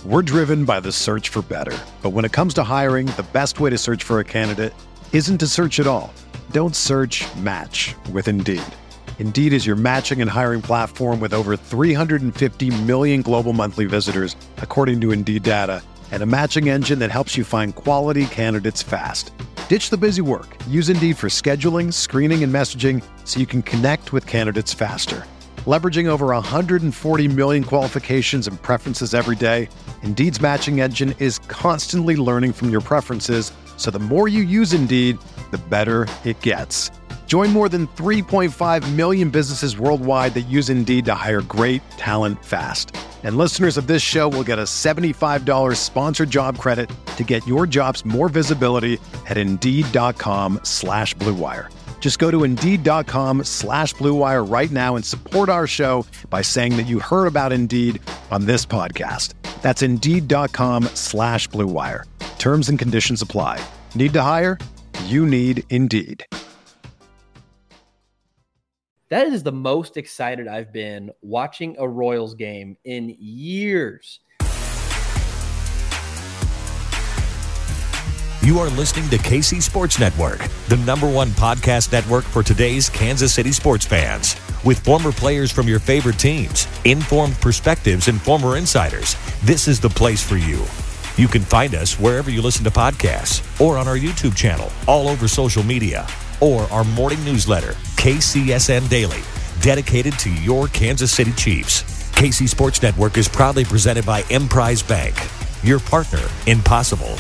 We're driven by the search for better. But when it comes to hiring, the best way to search for a candidate isn't to search at all. Don't search, match with Indeed. Indeed is your matching and hiring platform with over 350 million global monthly visitors, according to Indeed data, and a matching engine that helps you find quality candidates fast. Ditch the busy work. Use Indeed for scheduling, screening, and messaging so you can connect with candidates faster. Leveraging over 140 million qualifications and preferences every day, Indeed's matching engine is constantly learning from your preferences, so the more you use Indeed, the better it gets. Join more than 3.5 million businesses worldwide that use Indeed to hire great talent fast. And listeners of this show will get a $75 sponsored job credit to get your jobs more visibility at Indeed.com/Blue Wire. Just go to Indeed.com/Blue Wire right now and support our show by saying that you heard about Indeed on this podcast. That's Indeed.com/Blue Wire. Terms and conditions apply. Need to hire? You need Indeed. That is the most excited I've been watching a Royals game in years. You are listening to KC Sports Network, the #1 podcast network for today's Kansas City sports fans. With former players from your favorite teams, informed perspectives, and former insiders, this is the place for you. You can find us wherever you listen to podcasts or on our YouTube channel, all over social media, or our morning newsletter, KCSN Daily, dedicated to your Kansas City Chiefs. KC Sports Network is proudly presented by Emprise Bank, your partner in possible.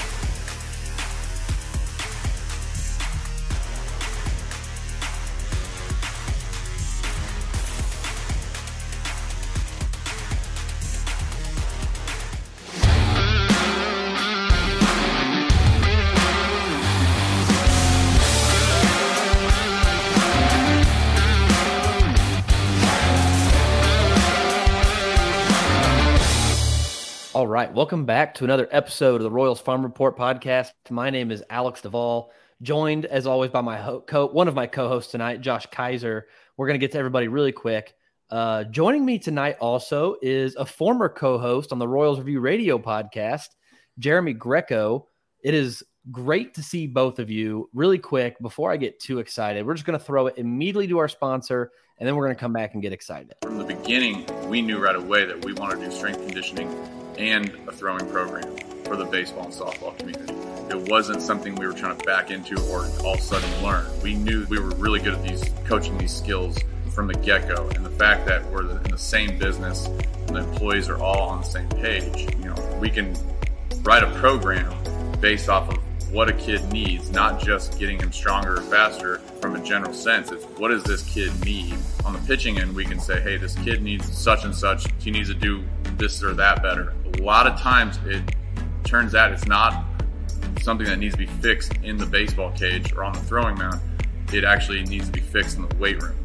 All right, welcome back to another episode of the Royals Farm Report podcast. My name is Alex Duvall, joined as always by my one of my co-hosts tonight, Josh Kaiser. We're going to get to everybody really quick. Joining me tonight also is a former co-host on the Royals Review Radio podcast, Jeremy Greco. It is great to see both of you. Really quick, before I get too excited, we're just going to throw it immediately to our sponsor, and then we're going to come back and get excited. From the beginning, we knew right away that we wanted to do strength conditioning and a throwing program for the baseball and softball community. It wasn't something we were trying to back into or all of a sudden learn. We knew we were really good at coaching these skills from the get-go. And the fact that we're in the same business and the employees are all on the same page, we can write a program based off of what a kid needs, not just getting him stronger or faster from a general sense. It's what does this kid need? On the pitching end, we can say, hey, this kid needs such and such. He needs to do this or that better. A lot of times it turns out it's not something that needs to be fixed in the baseball cage or on the throwing mound. It actually needs to be fixed in the weight room.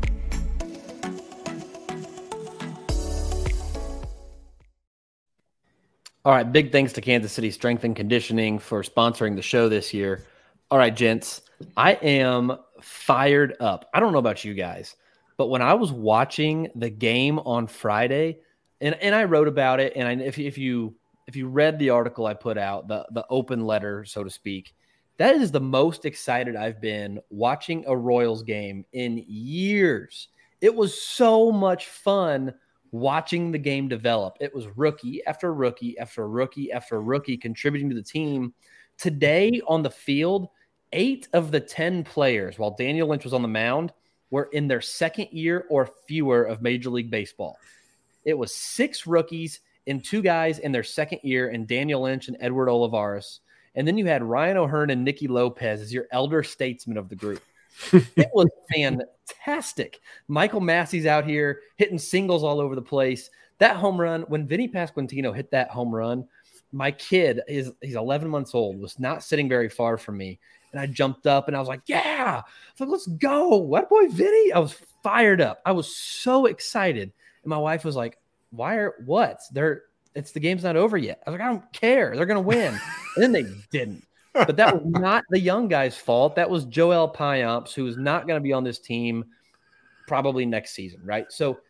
All right, big thanks to Kansas City Strength and Conditioning for sponsoring the show this year. All right, gents, I am fired up. I don't know about you guys, but when I was watching the game on Friday, and I wrote about it, and if you read the article I put out, the open letter, so to speak, that is the most excited I've been watching a Royals game in years. It was so much fun watching the game develop. It was rookie after rookie after rookie after rookie contributing to the team. Today on the field, 8 of the 10 players, while Daniel Lynch was on the mound, were in their second year or fewer of Major League Baseball. It was 6 rookies and 2 guys in their second year, and Daniel Lynch and Edward Olivares. And then you had Ryan O'Hearn and Nicky Lopez as your elder statesmen of the group. It was fantastic. Michael Massey's out here hitting singles all over the place. That home run, when Vinny Pasquantino hit that home run, my kid, he's 11 months old, was not sitting very far from me. And I jumped up and I was like, yeah. I was like, let's go. What boy, Vinny? I was fired up. I was so excited. And my wife was like, it's the game's not over yet. I was like, I don't care. They're going to win. And then they didn't. But that was not the young guy's fault. That was Joel Payamps, who is not going to be on this team probably next season, right? So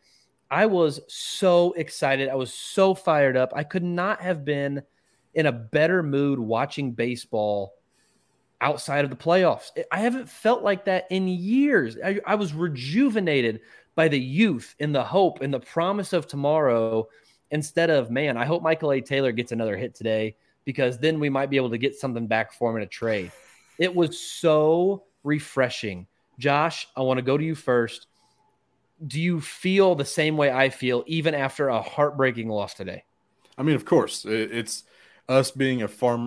I was so excited. I was so fired up. I could not have been in a better mood watching baseball outside of the playoffs. I haven't felt like that in years. I was rejuvenated by the youth and the hope and the promise of tomorrow instead of, man, I hope Michael A. Taylor gets another hit today because then we might be able to get something back for him in a trade. It was so refreshing. Josh, I want to go to you first. Do you feel the same way I feel even after a heartbreaking loss today? I mean, of course, it's us being a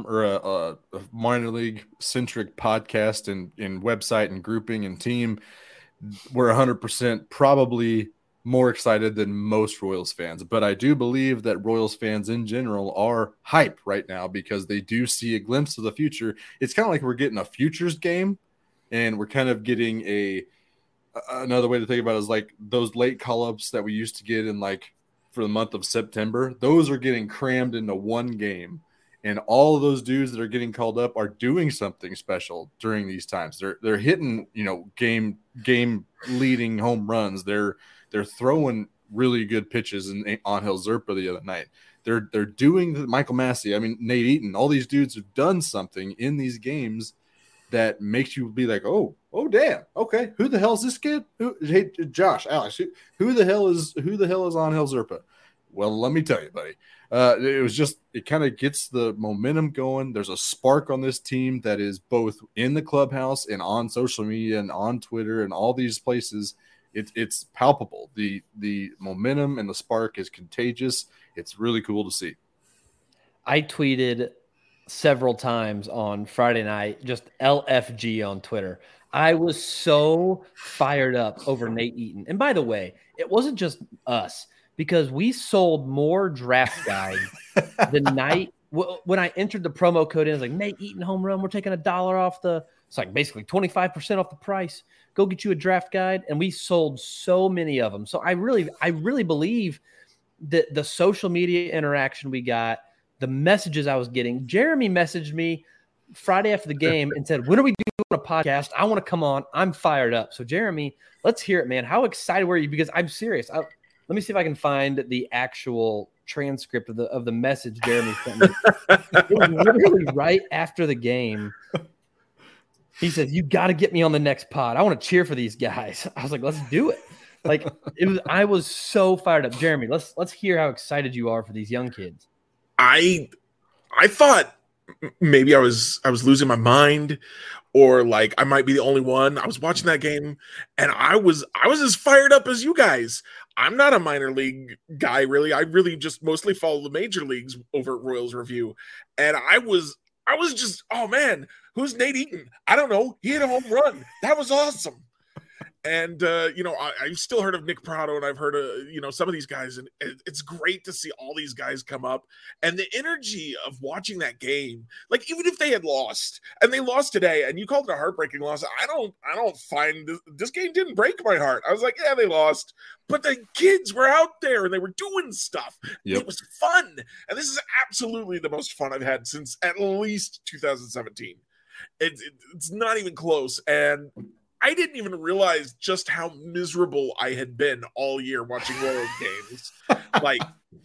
minor league centric podcast and website and grouping and team. We're 100% probably more excited than most Royals fans, but I do believe that Royals fans in general are hype right now because they do see a glimpse of the future. It's kind of like we're getting a futures game, and we're kind of getting another way to think about it is like those late call-ups that we used to get in like for the month of September. Those are getting crammed into one game, and all of those dudes that are getting called up are doing something special during these times. They're hitting, game leading home runs. They're throwing really good pitches in Angel Zerpa the other night. They're doing Michael Massey. I mean, Nate Eaton, all these dudes have done something in these games that makes you be like, oh, damn. Okay. Who the hell is this kid? Hey, Josh, Alex, who the hell is Angel Zerpa? Well, let me tell you, buddy. It kind of gets the momentum going. There's a spark on this team that is both in the clubhouse and on social media and on Twitter and all these places. It's palpable. The momentum and the spark is contagious. It's really cool to see. I tweeted several times on Friday night, just LFG on Twitter. I was so fired up over Nate Eaton. And by the way, it wasn't just us, because we sold more draft guides the night when I entered the promo code in. It was like, Nate Eaton home run, we're taking $1 off it's like basically 25% off the price. Go get you a draft guide. And we sold so many of them. So I really believe that the social media interaction we got, the messages I was getting. Jeremy messaged me Friday after the game and said, when are we doing a podcast? I want to come on. I'm fired up. So Jeremy, let's hear it, man. How excited were you? Because I'm serious. Let me see if I can find the actual transcript of the message Jeremy sent me. It was literally right after the game. He said, you got to get me on the next pod. I want to cheer for these guys. I was like, let's do it. I was so fired up. Jeremy, let's hear how excited you are for these young kids. I thought maybe I was losing my mind, or like I might be the only one. I was watching that game and I was as fired up as you guys. I'm not a minor league guy, really. I really just mostly follow the major leagues over at Royals Review. And I was just, oh man, who's Nate Eaton? I don't know. He hit a home run. That was awesome. And, I've still heard of Nick Prado, and I've heard of, some of these guys, and it's great to see all these guys come up. And the energy of watching that game, like even if they had lost, and they lost today, and you called it a heartbreaking loss, I don't find this game didn't break my heart. I was like, yeah, they lost, but the kids were out there and they were doing stuff. Yep. It was fun. And this is absolutely the most fun I've had since at least 2017. It's not even close. And I didn't even realize just how miserable I had been all year watching Royals games. Like,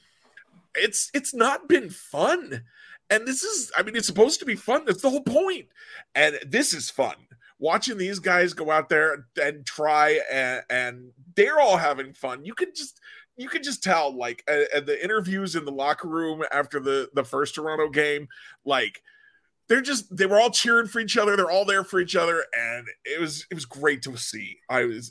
it's not been fun. And this is, it's supposed to be fun. That's the whole point. And this is fun. Watching these guys go out there and try, and they're all having fun. You could just tell, like, at the interviews in the locker room after the first Toronto game, like, they were all cheering for each other. They're all there for each other. And it was great to see. I'm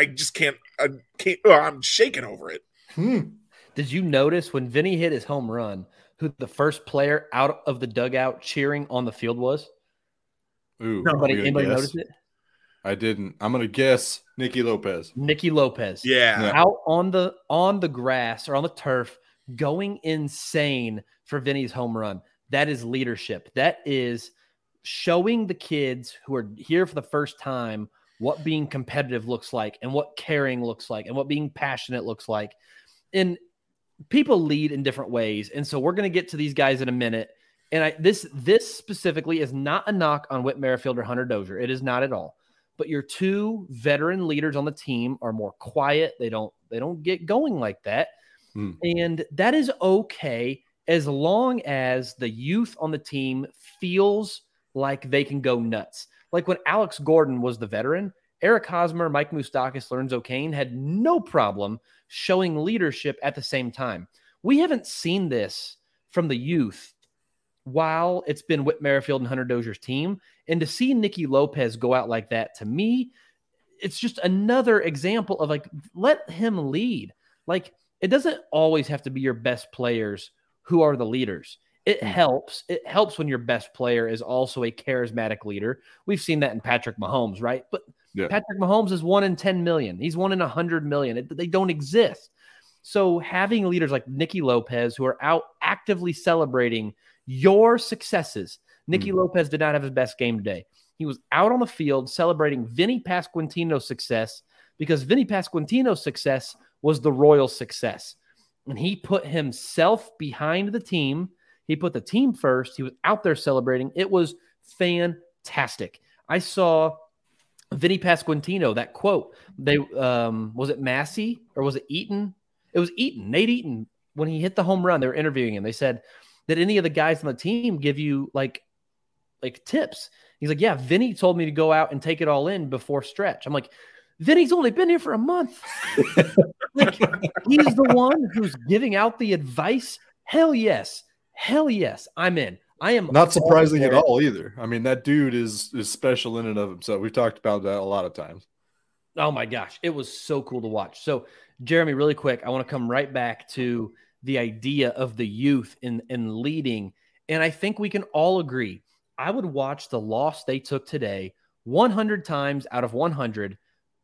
shaking over it. Did you notice when Vinny hit his home run, who the first player out of the dugout cheering on the field was? Ooh, anybody notice it? I didn't. I'm going to guess Nicky Lopez. Yeah. Out on the grass or on the turf, going insane for Vinny's home run. That is leadership. That is showing the kids who are here for the first time what being competitive looks like and what caring looks like and what being passionate looks like. And people lead in different ways. And so we're going to get to these guys in a minute. And this specifically is not a knock on Whit Merrifield or Hunter Dozier. It is not at all. But your two veteran leaders on the team are more quiet. They don't don't get going like that. And that is okay as long as the youth on the team feels like they can go nuts. Like when Alex Gordon was the veteran, Eric Hosmer, Mike Moustakas, Lorenzo Cain had no problem showing leadership at the same time. We haven't seen this from the youth while it's been Whit Merrifield and Hunter Dozier's team. And to see Nicky Lopez go out like that, to me, it's just another example of like, let him lead. Like, it doesn't always have to be your best players who are the leaders. It helps. It helps when your best player is also a charismatic leader. We've seen that in Patrick Mahomes, right? But Patrick Mahomes is 1 in 10 million. He's 1 in 100 million. They don't exist. So having leaders like Nicky Lopez who are out actively celebrating your successes. Nicky Lopez did not have his best game today. He was out on the field celebrating Vinny Pasquantino's success because Vinny Pasquantino's success was the Royals' success. And he put himself behind the team. He put the team first. He was out there celebrating. It was fantastic. I saw Vinny Pasquantino, that quote. They was it Massey or was it Eaton? It was Eaton, Nate Eaton. When he hit the home run, they were interviewing him. They said, did any of the guys on the team give you like tips? He's like, yeah, Vinny told me to go out and take it all in before stretch. I'm like, Vinny's only been here for a month. Like, he's the one who's giving out the advice. Hell yes. Hell yes. I'm in. I am not surprising at all either. I mean, that dude is special in and of himself. We've talked about that a lot of times. Oh my gosh. It was so cool to watch. So Jeremy, really quick, I want to come right back to the idea of the youth in leading. And I think we can all agree. I would watch the loss they took today 100 times out of 100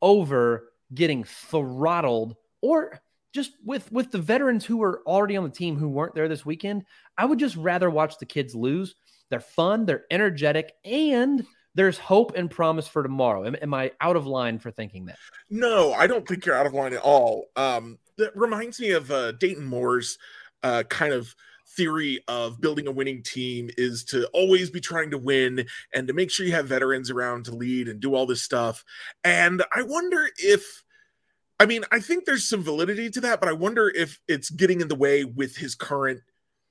over getting throttled, or just with the veterans who were already on the team who weren't there this weekend. I would just rather watch the kids lose. They're fun, they're energetic, and there's hope and promise for tomorrow. Am I out of line for thinking that? No, I don't think you're out of line at all. That reminds me of Dayton Moore's kind of theory of building a winning team is to always be trying to win and to make sure you have veterans around to lead and do all this stuff. And I wonder if, I mean, I think there's some validity to that, but I wonder if it's getting in the way with his current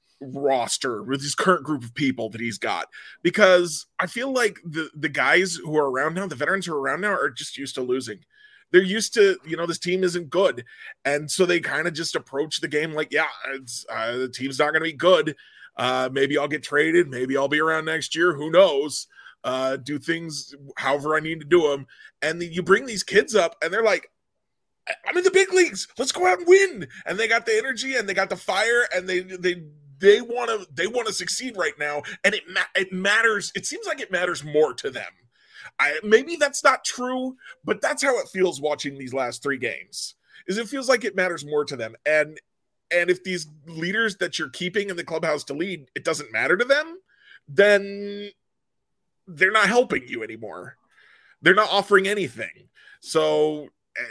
roster, with his current group of people that he's got, because I feel like the guys who are around now, the veterans who are around now, are just used to losing. They're used to, this team isn't good. And so they kind of just approach the game like, yeah, the team's not going to be good. Maybe I'll get traded. Maybe I'll be around next year. Who knows? Do things however I need to do them. And you bring these kids up and they're like, I'm in the big leagues. Let's go out and win. And they got the energy and they got the fire and they want to succeed right now. And it matters. It seems like it matters more to them. Maybe that's not true, but that's how it feels watching these last 3 games. Is it feels like it matters more to them. And if these leaders that you're keeping in the clubhouse to lead, it doesn't matter to them, then they're not helping you anymore. They're not offering anything. So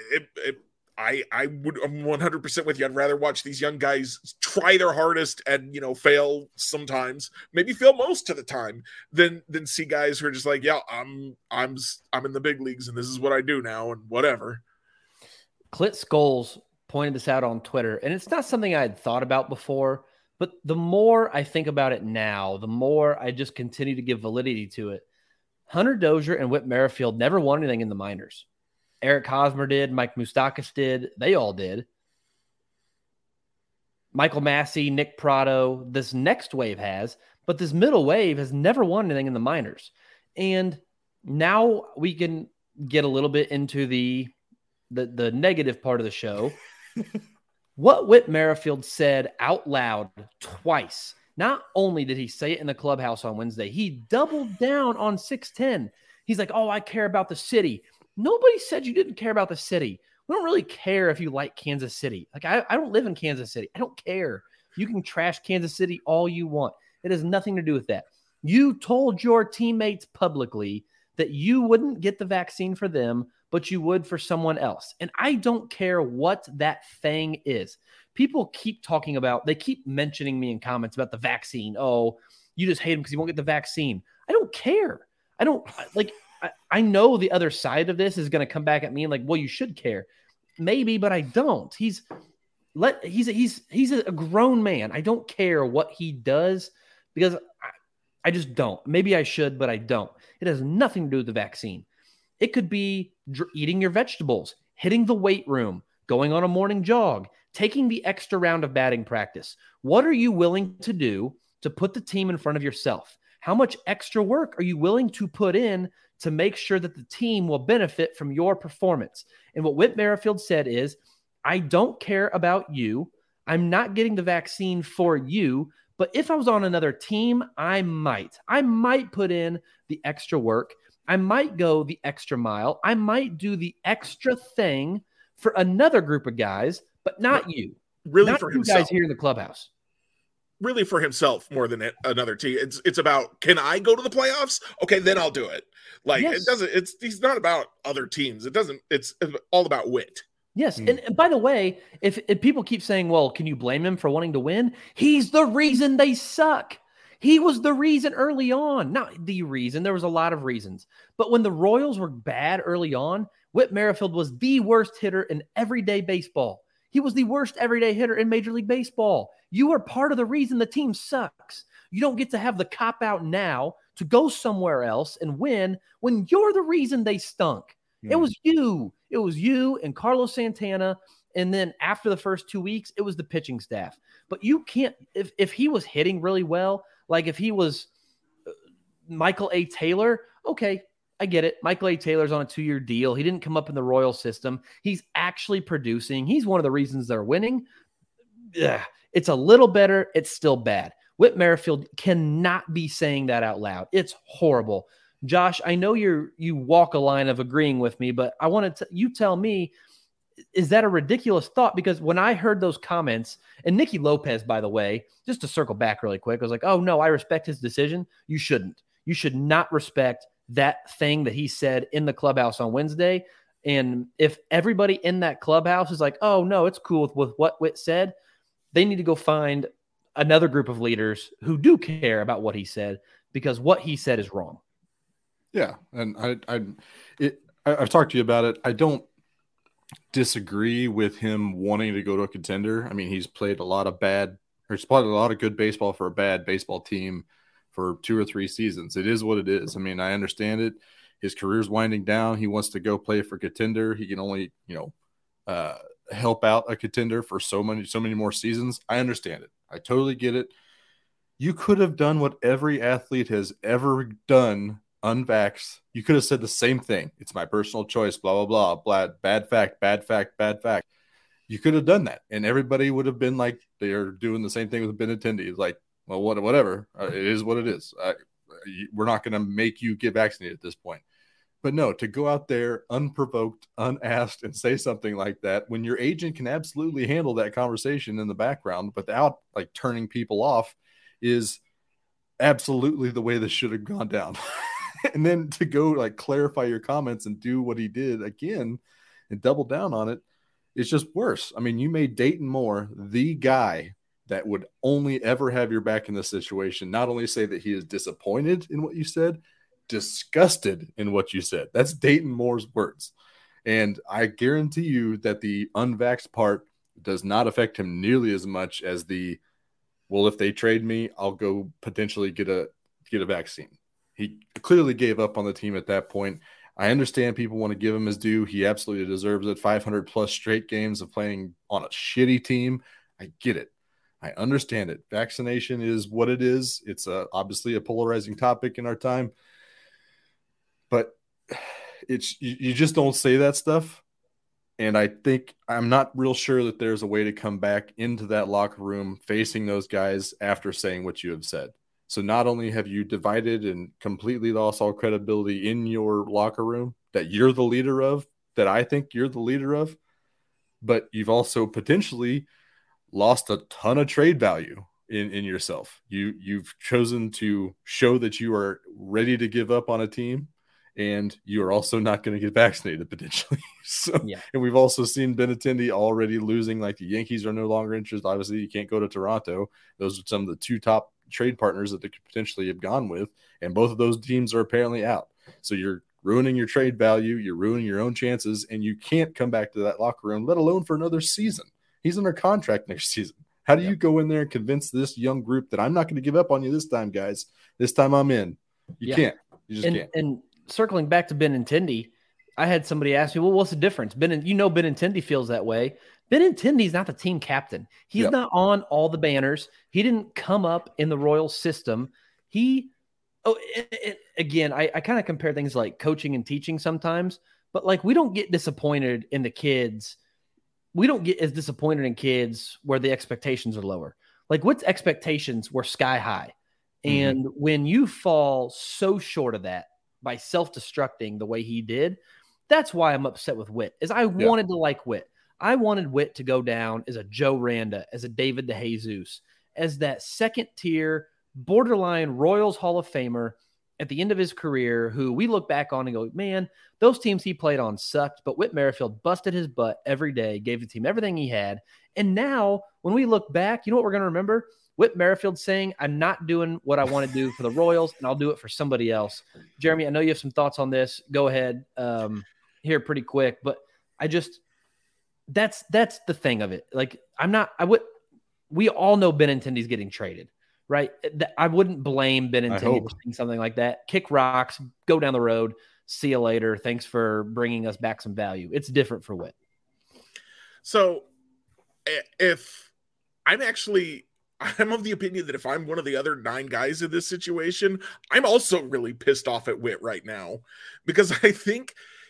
I'm 100% with you. I'd rather watch these young guys try their hardest and, fail sometimes, maybe fail most of the time, than see guys who are just like, yeah, I'm in the big leagues and this is what I do now and whatever. Clit Scholes pointed this out on Twitter, and it's not something I had thought about before, but the more I think about it now, the more I just continue to give validity to it. Hunter Dozier and Whit Merrifield never won anything in the minors. Eric Hosmer did. Mike Moustakas did. They all did. Michael Massey, Nick Prado, this next wave has, but this middle wave has never won anything in the minors. And now we can get a little bit into the negative part of the show. What Whit Merrifield said out loud twice. Not only did he say it in the clubhouse on Wednesday, he doubled down on 610. He's like, oh, I care about the city. Nobody said you didn't care about the city. We don't really care if you like Kansas City. Like, I don't live in Kansas City. I don't care. You can trash Kansas City all you want. It has nothing to do with that. You told your teammates publicly that you wouldn't get the vaccine for them, but you would for someone else. And I don't care what that thing is. People keep talking about, they keep mentioning me in comments about the vaccine. Oh, you just hate him because he won't get the vaccine. I don't care. I know the other side of this is going to come back at me and like, well, you should care. maybe, but I don't. He's a grown man. I don't care what he does because I just don't. Maybe I should, but I don't. It has nothing to do with the vaccine. It could be eating your vegetables, hitting the weight room, going on a morning jog, taking the extra round of batting practice. What are you willing to do to put the team in front of yourself? How much extra work are you willing to put in to make sure that the team will benefit from your performance? And what Whit Merrifield said is, I don't care about you. I'm not getting the vaccine for you. But if I was on another team, I might put in the extra work. I might go the extra mile. I might do the extra thing for another group of guys, but not you. Really, not for you himself. guys here in the clubhouse. Really for himself more than another team. It's about, can I go to the playoffs? Okay, then I'll do it. Like, Yes. it doesn't. He's not about other teams. It's all about Whit. Yes. And by the way, if people keep saying, well, can you blame him for wanting to win? He's the reason they suck. He was the reason early on. Not the reason. There was a lot of reasons. But when the Royals were bad early on, Whit Merrifield was the worst hitter in everyday baseball. He was the worst everyday hitter in Major League Baseball. You are part of the reason the team sucks. You don't get to have the cop-out now to go somewhere else and win when you're the reason they stunk. It was you. It was you and Carlos Santana. And then after the first 2 weeks, it was the pitching staff. But you can't, if he was hitting really well, like if he was Michael A. Taylor, okay, I get it. Michael A. Taylor's on a 2-year deal. He didn't come up in the Royal system. He's actually producing. He's one of the reasons they're winning. Ugh, it's a little better. It's still bad. Whit Merrifield cannot be saying that out loud. It's horrible. Josh, I know you walk a line of agreeing with me, but I want to you tell me, is that a ridiculous thought? Because when I heard those comments, and Nicky Lopez, by the way, just to circle back really quick, I was like, oh no, I respect his decision. You shouldn't. You should not respect that thing that he said in the clubhouse on Wednesday. And if everybody in that clubhouse is like, oh no, it's cool with what Whit said, they need to go find another group of leaders who do care about what he said, because what he said is wrong. Yeah, and I've talked to you about it. I don't disagree with him wanting to go to a contender. I mean, he's played a lot of good baseball for a bad baseball team for 2 or 3 seasons. It is what it is. I mean, I understand it. His career's winding down. He wants to go play for contender. He can only, help out a contender for so many more seasons. I understand it. I totally get it. You could have done what every athlete has ever done, unvaxxed. You could have said the same thing. It's my personal choice, blah, blah, blah, bad fact, bad fact, bad fact. You could have done that, and everybody would have been like, they are doing the same thing with Benintendi. It's like, well, whatever. It is what it is. We're not going to make you get vaccinated at this point. But no, to go out there unprovoked, unasked, and say something like that when your agent can absolutely handle that conversation in the background without like turning people off is absolutely the way this should have gone down. And then to go like clarify your comments and do what he did again and double down on it, it's just worse. I mean, you made Dayton Moore the guy that would only ever have your back in this situation. Not only say that he is disappointed in what you said, disgusted in what you said. That's Dayton Moore's words. And I guarantee you that the unvaxxed part does not affect him nearly as much as the, well, if they trade me, I'll go potentially get a vaccine. He clearly gave up on the team at that point. I understand people want to give him his due. He absolutely deserves it. 500 plus straight games of playing on a shitty team. I get it. I understand it. Vaccination is what it is. It's obviously a polarizing topic in our time. But you just don't say that stuff. And I think I'm not real sure that there's a way to come back into that locker room facing those guys after saying what you have said. So not only have you divided and completely lost all credibility in your locker room that you're the leader of, that I think you're the leader of, but you've also potentially lost a ton of trade value in yourself. You've chosen to show that you are ready to give up on a team, and you are also not going to get vaccinated potentially. So, yeah. And we've also seen Benintendi already losing, like the Yankees are no longer interested. Obviously, you can't go to Toronto. Those are some of the 2 top trade partners that they could potentially have gone with, and both of those teams are apparently out. So you're ruining your trade value. You're ruining your own chances, and you can't come back to that locker room, let alone for another season. He's under contract next season. How do you go in there and convince this young group that I'm not going to give up on you this time, guys? This time I'm in. You can't. You just can't. And circling back to Benintendi, I had somebody ask me, well, what's the difference? Benintendi feels that way. Benintendi's not the team captain. He's not on all the banners. He didn't come up in the Royal system. Again, I kind of compare things like coaching and teaching sometimes, but like we don't get disappointed in the kids. We don't get as disappointed in kids where the expectations are lower. Like Whit's expectations were sky high. And when you fall so short of that by self-destructing the way he did, that's why I'm upset with Whit, is I wanted to like Whit. I wanted Whit to go down as a Joe Randa, as a David DeJesus, as that second-tier, borderline Royals Hall of Famer at the end of his career who we look back on and go, man, those teams he played on sucked, but Whit Merrifield busted his butt every day, gave the team everything he had. And now when we look back, you know what we're going to remember? Whit Merrifield saying, I'm not doing what I want to do for the Royals, and I'll do it for somebody else. Jeremy, I know you have some thoughts on this. Go ahead here pretty quick, but that's the thing of it. Like we all know Benintendi's getting traded, right? I wouldn't blame Benintendi for saying something like that. Kick rocks, go down the road, see you later. Thanks for bringing us back some value. It's different for Whit. So if I'm of the opinion that if I'm one of the other 9 guys in this situation, I'm also really pissed off at Whit right now, because I think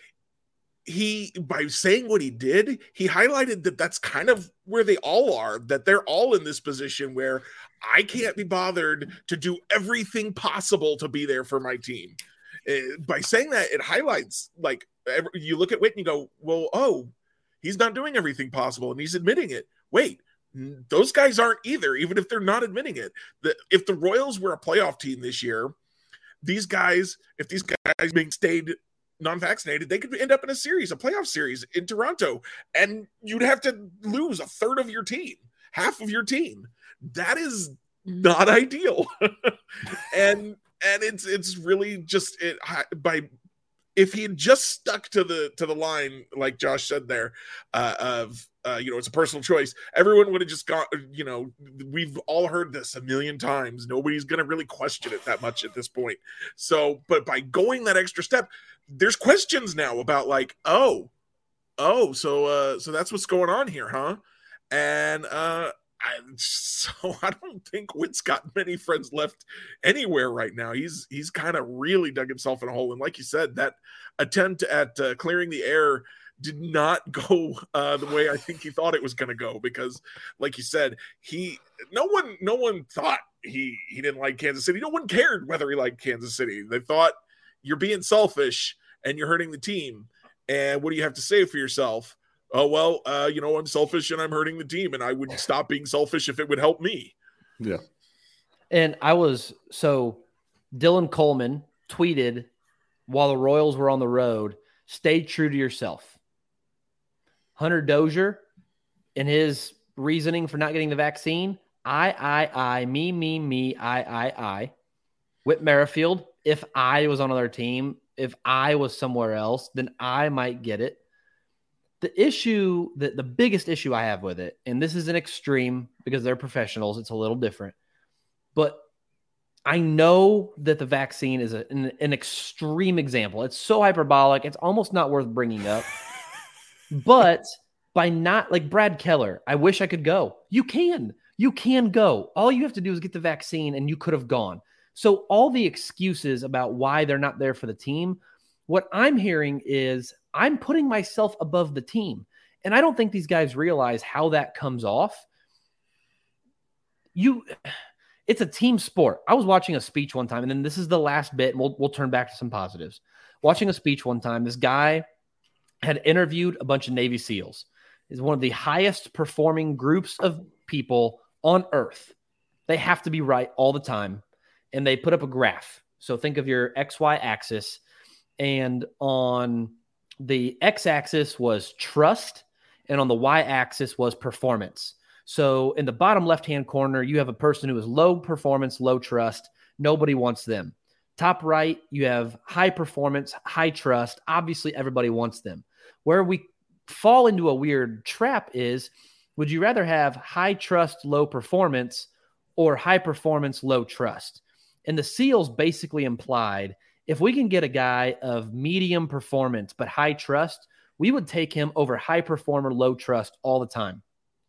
by saying what he did, he highlighted that that's kind of where they all are, that they're all in this position where I can't be bothered to do everything possible to be there for my team. By saying that, it highlights, like, you look at Whit and you go, well, he's not doing everything possible, and he's admitting it. Wait, those guys aren't either, even if they're not admitting it. If the Royals were a playoff team this year, if these guys being stayed non-vaccinated, they could end up in a playoff series in Toronto, and you'd have to lose a third of your team, half of your team. That is not ideal. and it's really just if he had just stuck to the line, like Josh said there, it's a personal choice, everyone would have just got, we've all heard this a million times. Nobody's going to really question it that much at this point. So, but by going that extra step, there's questions now about like, so that's what's going on here, huh? And I don't think Whit's got many friends left anywhere right now. He's kind of really dug himself in a hole. And like you said, that attempt at clearing the air did not go the way I think he thought it was going to go, because like you said, no one thought he didn't like Kansas City. No one cared whether he liked Kansas City. They thought, you're being selfish and you're hurting the team. And what do you have to say for yourself? Oh, well, I'm selfish and I'm hurting the team, and I would stop being selfish if it would help me. Yeah. And Dylan Coleman tweeted while the Royals were on the road, stay true to yourself. Hunter Dozier, in his reasoning for not getting the vaccine, me, I. Whit Merrifield, if I was on another team, if I was somewhere else, then I might get it. The biggest issue I have with it, and this is an extreme because they're professionals, it's a little different, but I know that the vaccine is an extreme example. It's so hyperbolic, it's almost not worth bringing up. But by not, like Brad Keller, I wish I could go. You can go. All you have to do is get the vaccine and you could have gone. So all the excuses about why they're not there for the team, what I'm hearing is I'm putting myself above the team. And I don't think these guys realize how that comes off. It's a team sport. I was watching a speech one time, and then this is the last bit, and we'll turn back to some positives. Watching a speech one time, this guy had interviewed a bunch of Navy SEALs. It's one of the highest performing groups of people on earth. They have to be right all the time. And they put up a graph. So think of your XY axis, and on the x-axis was trust, and on the y-axis was performance. So in the bottom left-hand corner, you have a person who is low performance, low trust. Nobody wants them. Top right, you have high performance, high trust. Obviously, everybody wants them. Where we fall into a weird trap is, would you rather have high trust, low performance, or high performance, low trust? And the Seals basically implied, if we can get a guy of medium performance but high trust, we would take him over high performer, low trust all the time.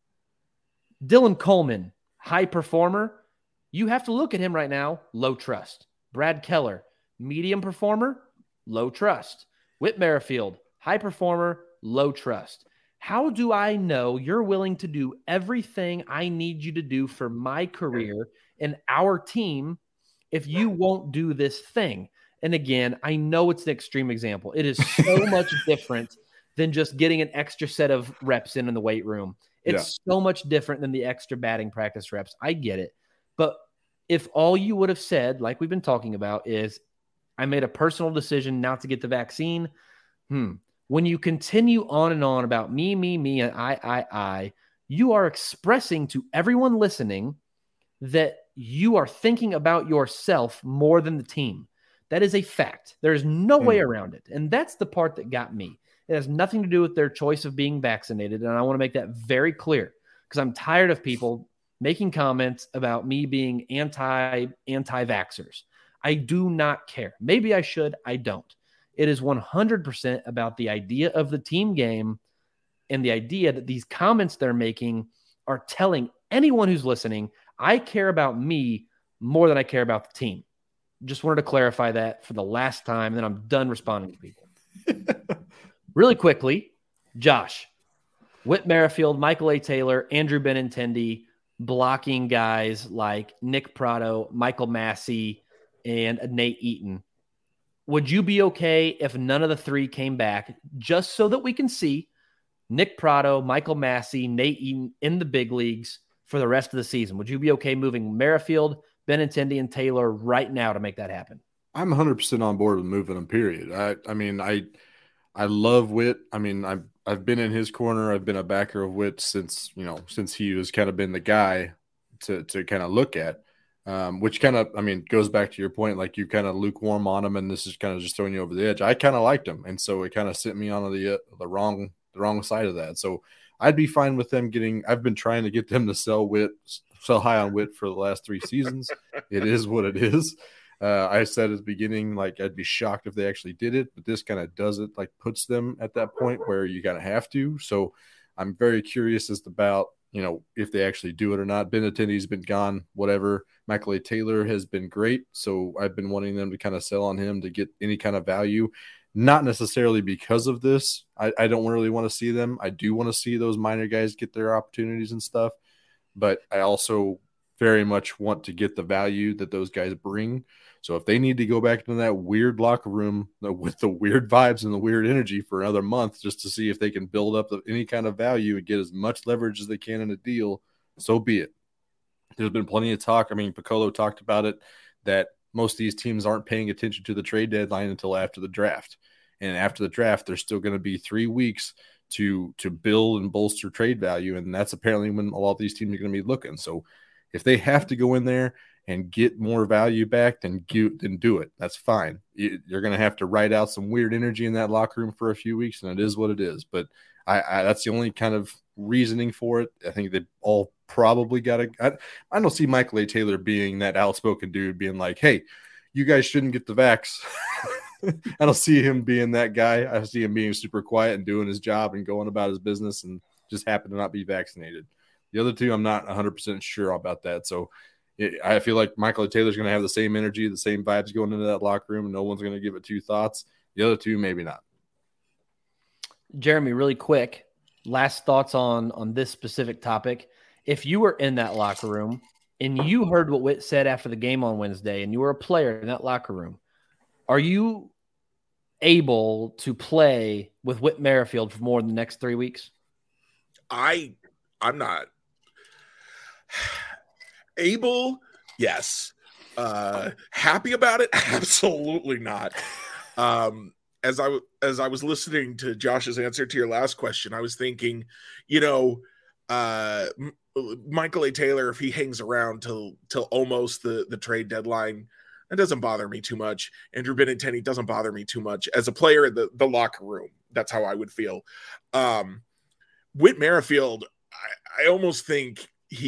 Dylan Coleman, high performer. You have to look at him right now, low trust. Brad Keller, medium performer, low trust. Whit Merrifield, high performer, low trust. How do I know you're willing to do everything I need you to do for my career and our team if you won't do this thing? And again, I know it's an extreme example. It is so much different than just getting an extra set of reps in the weight room. It's so much different than the extra batting practice reps. I get it. But if all you would have said, like we've been talking about, is I made a personal decision not to get the vaccine, when you continue on and on about me, and I, you are expressing to everyone listening that you are thinking about yourself more than the team. That is a fact. There is no way around it. And that's the part that got me. It has nothing to do with their choice of being vaccinated. And I want to make that very clear, because I'm tired of people making comments about me being anti-vaxxers. I do not care. Maybe I should. I don't. It is 100% about the idea of the team game and the idea that these comments they're making are telling anyone who's listening, I care about me more than I care about the team. Just wanted to clarify that for the last time, and then I'm done responding to people. Really quickly, Josh, Whit Merrifield, Michael A. Taylor, Andrew Benintendi, blocking guys like Nick Pratto, Michael Massey, and Nate Eaton. Would you be okay if none of the three came back, just so that we can see Nick Pratto, Michael Massey, Nate Eaton in the big leagues for the rest of the season? Would you be okay moving Merrifield, Benintendi, and Taylor right now to make that happen? I'm 100% on board with moving them, period. I love Whit. I mean, I've been in his corner. I've been a backer of Whit since he was kind of been the guy to kind of look at, which kind of, goes back to your point, like you kind of lukewarm on him, and this is kind of just throwing you over the edge. I kind of liked him, and so it kind of sent me on the wrong side of that. So I'd be fine with them getting. I've been trying to get them to sell high on Whit for the last 3 seasons. It is what it is. I said at the beginning, like, I'd be shocked if they actually did it, but this kind of does it, like puts them at that point where you kind of have to. So I'm very curious as about, if they actually do it or not. Benintendi's been gone, whatever. Michael A. Taylor has been great. So I've been wanting them to kind of sell on him to get any kind of value, not necessarily because of this. I don't really want to see them. I do want to see those minor guys get their opportunities and stuff, but I also very much want to get the value that those guys bring. So if they need to go back into that weird locker room with the weird vibes and the weird energy for another month just to see if they can build up any kind of value and get as much leverage as they can in a deal, so be it. There's been plenty of talk. Piccolo talked about it, that most of these teams aren't paying attention to the trade deadline until after the draft. And after the draft, there's still going to be 3 weeks to build and bolster trade value. And that's apparently when a lot of these teams are going to be looking. So if they have to go in there and get more value back, then do it. That's fine. You're going to have to write out some weird energy in that locker room for a few weeks, and it is what it is. But I that's the only kind of reasoning for it. I think they all probably got to – I don't see Michael A. Taylor being that outspoken dude being like, hey, you guys shouldn't get the vax. I don't see him being that guy. I see him being super quiet and doing his job and going about his business and just happen to not be vaccinated. The other two, I'm not 100% sure about that. So I feel like Michael A. Taylor's going to have the same energy, the same vibes going into that locker room. And no one's going to give it 2 thoughts. The other two, maybe not. Jeremy, really quick, last thoughts on this specific topic. If you were in that locker room and you heard what Whit said after the game on Wednesday and you were a player in that locker room, are you able to play with Whit Merrifield for more than the next 3 weeks? I'm not able. Yes. Happy about it? Absolutely not. As I was listening to Josh's answer to your last question, I was thinking, Michael A. Taylor, if he hangs around till almost the trade deadline, That doesn't bother me too much. Andrew Benintendi doesn't bother me too much. As a player in the locker room, that's how I would feel. Whit Merrifield, I almost think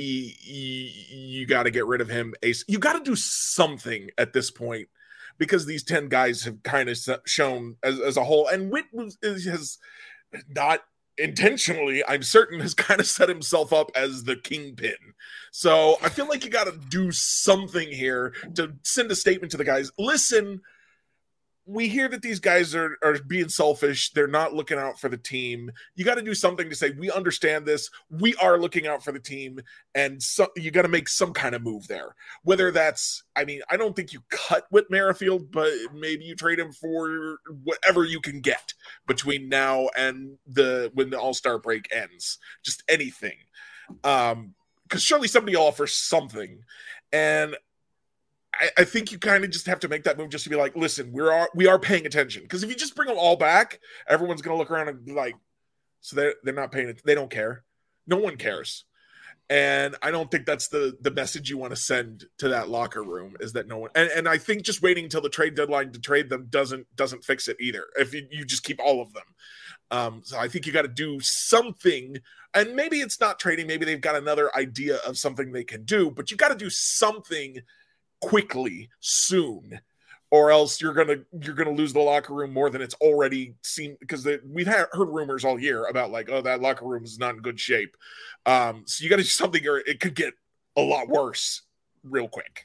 you got to get rid of him. You got to do something at this point, because these 10 guys have kind of shown as a whole, and Whit has not intentionally, I'm certain, has kind of set himself up as the kingpin. So I feel like you got to do something here to send a statement to the guys. Listen, we hear that these guys are being selfish. They're not looking out for the team. You got to do something to say, we understand this. We are looking out for the team. And so you got to make some kind of move there. Whether that's, I don't think you cut Whit Merrifield, but maybe you trade him for whatever you can get between now and when the All-Star break ends. Just anything. Because surely somebody will offer something. And I think you kind of just have to make that move just to be like, listen, we are paying attention. Because if you just bring them all back, everyone's going to look around and be like, so they're not paying it. They don't care. No one cares. And I don't think that's the message you want to send to that locker room, is that no one. And I think just waiting until the trade deadline to trade them doesn't fix it either. If you just keep all of them. So I think you got to do something. And maybe it's not trading. Maybe they've got another idea of something they can do. But you got to do something quickly, soon, or else you're gonna lose the locker room more than it's already seen, because we've heard rumors all year about like, oh, that locker room is not in good shape. So you got to do something, or it could get a lot worse real quick.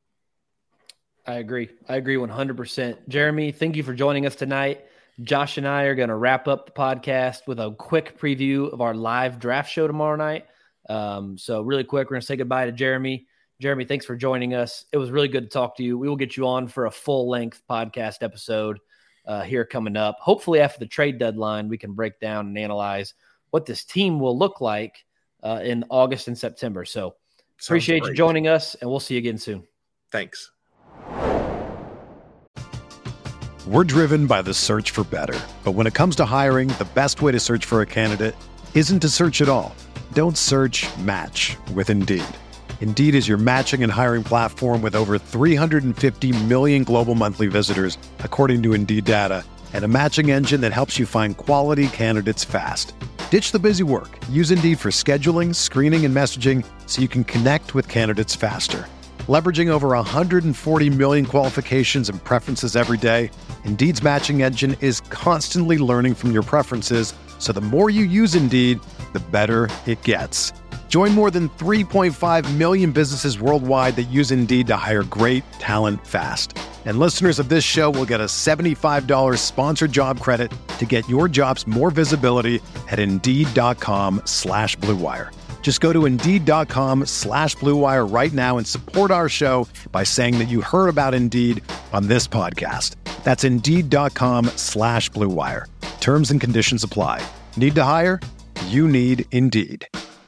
I agree 100%. Jeremy, thank you for joining us tonight. Josh and I are going to wrap up the podcast with a quick preview of our live draft show tomorrow night. So really quick, we're going to say goodbye to Jeremy. Jeremy, thanks for joining us. It was really good to talk to you. We will get you on for a full-length podcast episode here coming up. Hopefully after the trade deadline, we can break down and analyze what this team will look like in August and September. So appreciate you joining us, and we'll see you again soon. Thanks. We're driven by the search for better. But when it comes to hiring, the best way to search for a candidate isn't to search at all. Don't search, match with Indeed. Indeed is your matching and hiring platform with over 350 million global monthly visitors, according to Indeed data, and a matching engine that helps you find quality candidates fast. Ditch the busy work. Use Indeed for scheduling, screening, and messaging so you can connect with candidates faster. Leveraging over 140 million qualifications and preferences every day, Indeed's matching engine is constantly learning from your preferences, so the more you use Indeed, the better it gets. Join more than 3.5 million businesses worldwide that use Indeed to hire great talent fast. And listeners of this show will get a $75 sponsored job credit to get your jobs more visibility at Indeed.com/Blue Wire. Just go to Indeed.com/Blue Wire right now and support our show by saying that you heard about Indeed on this podcast. That's Indeed.com/Blue Wire. Terms and conditions apply. Need to hire? You need Indeed.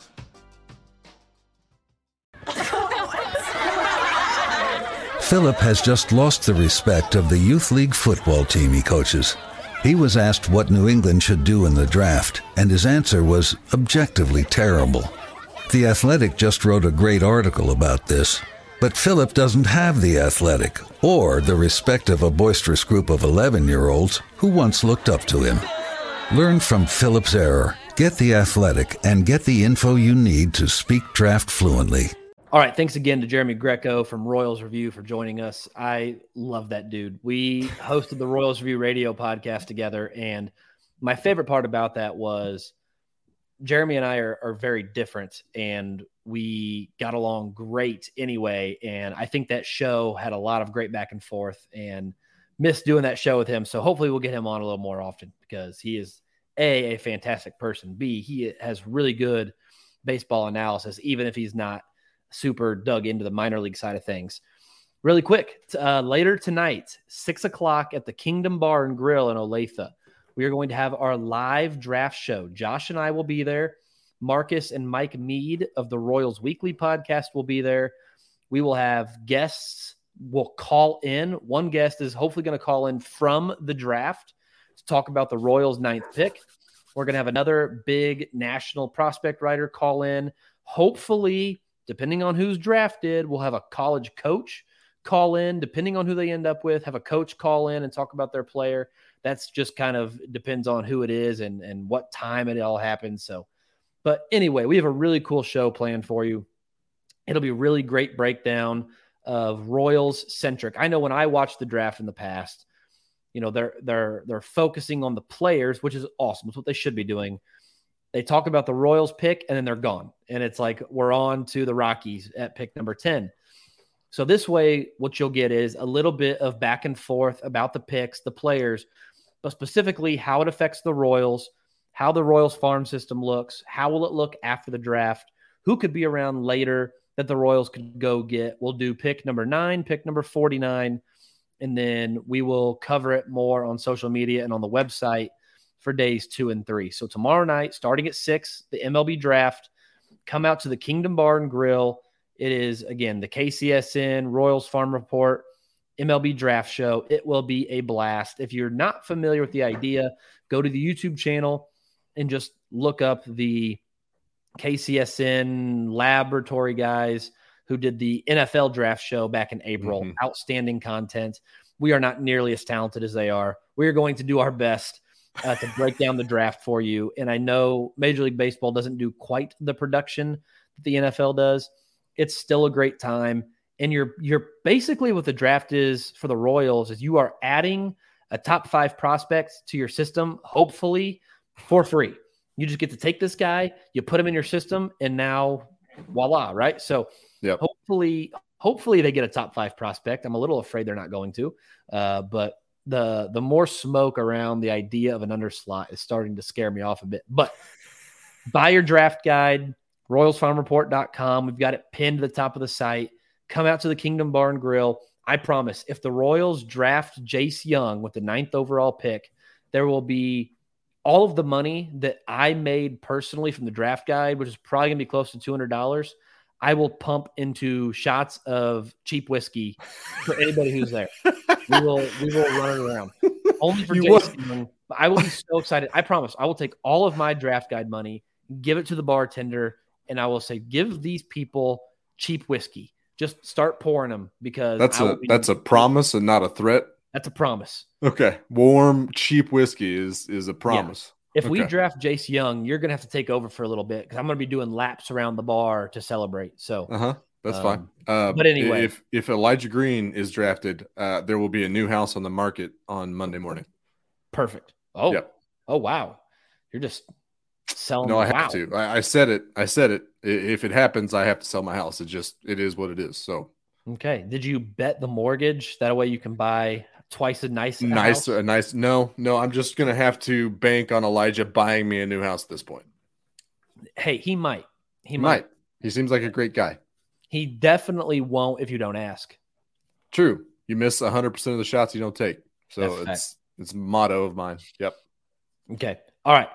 Philip has just lost the respect of the youth league football team he coaches. He was asked what New England should do in the draft, and his answer was objectively terrible. The Athletic just wrote a great article about this. But Philip doesn't have the Athletic or the respect of a boisterous group of 11-year-olds who once looked up to him. Learn from Philip's error. Get the Athletic and get the info you need to speak draft fluently. All right, thanks again to Jeremy Greco from Royals Review for joining us. I love that dude. We hosted the Royals Review radio podcast together, and my favorite part about that was Jeremy and I are very different, and we got along great anyway, and I think that show had a lot of great back and forth, and missed doing that show with him, so hopefully we'll get him on a little more often, because he is, A, fantastic person, B, he has really good baseball analysis, even if he's not super dug into the minor league side of things. Really quick, later tonight, 6 o'clock at the Kingdom Bar and Grill in Olathe, we are going to have our live draft show. Josh and I will be there. Marcus and Mike Mead of the Royals Weekly podcast will be there. We will have guests. We'll call in. One guest is hopefully going to call in from the draft to talk about the Royals' 9th pick. We're going to have another big national prospect writer call in. Hopefully, depending on who's drafted, we'll have a college coach call in, depending on who they end up with, have a coach call in and talk about their player. That's just kind of depends on who it is and what time it all happens. So, but anyway, we have a really cool show planned for you. It'll be a really great breakdown of Royals centric. I know when I watched the draft in the past, they're focusing on the players, which is awesome. It's what they should be doing. They talk about the Royals pick and then they're gone. And it's like, we're on to the Rockies at pick number 10. So this way, what you'll get is a little bit of back and forth about the picks, the players, but specifically how it affects the Royals, how the Royals farm system looks, how will it look after the draft, who could be around later that the Royals could go get. We'll do pick number 9, pick number 49, and then we will cover it more on social media and on the website for days 2 and 3. So tomorrow night, starting at 6, the MLB draft, come out to the Kingdom Bar and Grill. It is, again, the KCSN Royals Farm Report MLB draft show. It will be a blast. If you're not familiar with the idea, go to the YouTube channel and just look up the KCSN laboratory guys who did the NFL draft show back in April. Outstanding content. We are not nearly as talented as they are. We are going to do our best to break down the draft for you. And I know Major League Baseball doesn't do quite the production that the NFL does. It's still a great time. And you're basically what the draft is for the Royals is you are adding a top 5 prospect to your system, hopefully for free. You just get to take this guy, you put him in your system, and now voila, right? So hopefully they get a top 5 prospect. I'm a little afraid they're not going to, but the more smoke around the idea of an underslot is starting to scare me off a bit. But buy your draft guide, RoyalsFarmReport.com. We've got it pinned to the top of the site. Come out to the Kingdom Bar and Grill. I promise, if the Royals draft Jace Young with the 9th overall pick, there will be all of the money that I made personally from the draft guide, which is probably going to be close to $200. I will pump into shots of cheap whiskey for anybody who's there. We will run it around. Only for Jace Young. I will be so excited. I promise. I will take all of my draft guide money, give it to the bartender, and I will say, give these people cheap whiskey. Just start pouring them because that's a promise and not a threat. That's a promise. Okay. Warm, cheap whiskey is a promise. Yeah. If we draft Jace Young, you're going to have to take over for a little bit because I'm going to be doing laps around the bar to celebrate. So that's fine. But anyway, if Elijah Green is drafted, there will be a new house on the market on Monday morning. Perfect. Oh, yep. Oh, wow. You're just selling. No, I have to. I said it. If it happens, I have to sell my house. It is what it is. So. Okay. Did you bet the mortgage? That way you can buy twice as nice. No. I'm just going to have to bank on Elijah buying me a new house at this point. Hey, he might. He might. He seems like a great guy. He definitely won't if you don't ask. True. You miss 100% of the shots you don't take. So it's a motto of mine. Yep. Okay. All right.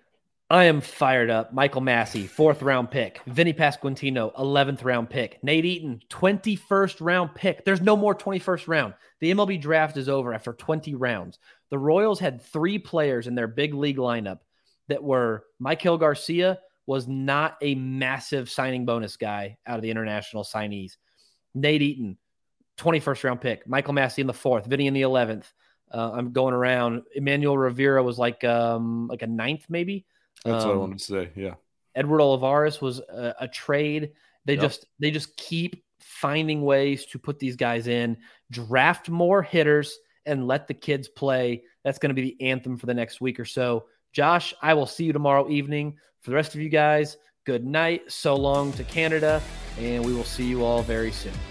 I am fired up. Michael Massey, 4th round pick. Vinny Pasquantino, 11th round pick. Nate Eaton, 21st round pick. There's no more 21st round. The MLB draft is over after 20 rounds. The Royals had 3 players in their big league lineup that were Maikel Garcia was not a massive signing bonus guy out of the international signees. Nate Eaton, 21st round pick. Michael Massey in the 4th. Vinny in the 11th. I'm going around. Emmanuel Rivera was like a 9th maybe. That's what I wanted to say. Yeah. Edward Olivares was a trade. They just keep finding ways to put these guys in, draft more hitters, and let the kids play. That's going to be the anthem for the next week or so. Josh, I will see you tomorrow evening. For the rest of you guys, good night. So long to Canada, and we will see you all very soon.